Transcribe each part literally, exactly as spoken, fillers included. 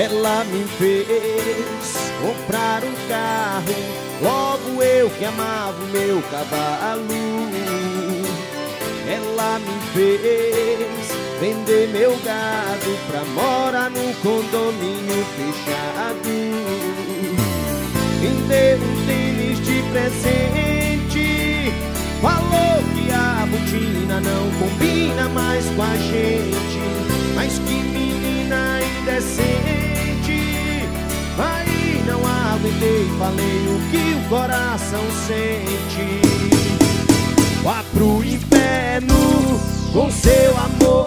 Ela me fez comprar um carro, logo eu que amava o meu cavalo. Ela me fez vender meu gado pra morar no condomínio fechado. Me deu um tênis de presente, falou que a botina não combina mais com a gente. Mas que menina indecente, aí não aguentei, falei o que o coração sente. Vá pro inferno com seu amor,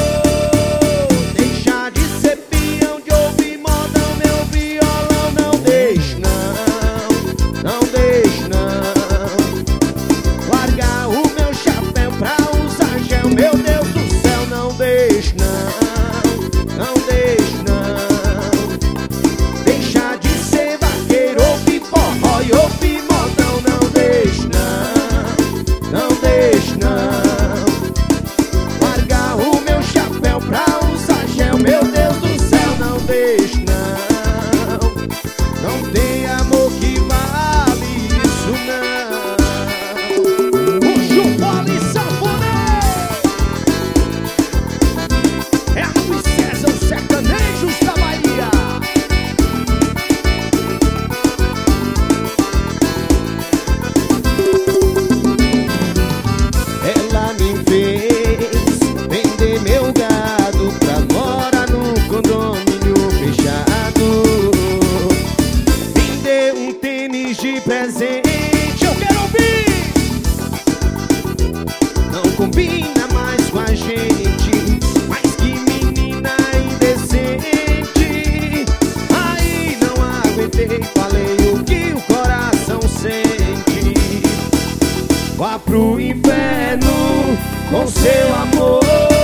deixa de ser peão, de ouvir modão, meu violão. Não deixe não, não deixe não, largar o meu chapéu pra usar gel, meu Deus do céu. Não deixe não, não deixe não, deixa de ser vaqueiro, ouvir forró e ouvir modão. Não deixe não, não deixe não, largar o meu chapéu pra usar gel, meu Deus do céu. Não deixe não, não tem amor que vale isso não. Puxa o pole sanfoneiro, é a Luiz César, os sertanejos da Bahia. Ela me fez vender meu gado pra morar no condomínio fechado. Me deu um tênis de presente, eu quero ouvir. Não combina mais com a gente, mas que menina indecente, aí não aguentei, falei o que o coração sente. Vá pro inferno com seu amor,